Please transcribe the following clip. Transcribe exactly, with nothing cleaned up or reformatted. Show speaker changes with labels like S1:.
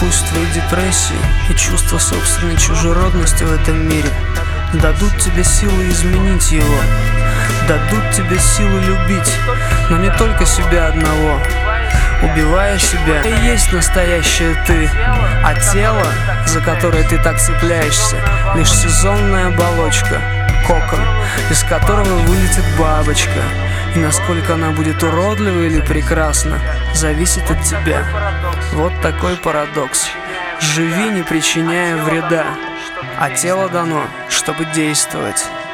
S1: Пусть твои депрессии и чувство собственной чужеродности в этом мире дадут тебе силы изменить его, дадут тебе силы любить, но не только себя одного. Убивая себя, и есть настоящее ты, а тело, за которое ты так цепляешься, лишь сезонная оболочка, кокон, из которого вылетит бабочка. И насколько она будет уродлива или прекрасна, зависит от тебя. Вот такой парадокс. Живи, не причиняя вреда, а тело дано, чтобы действовать.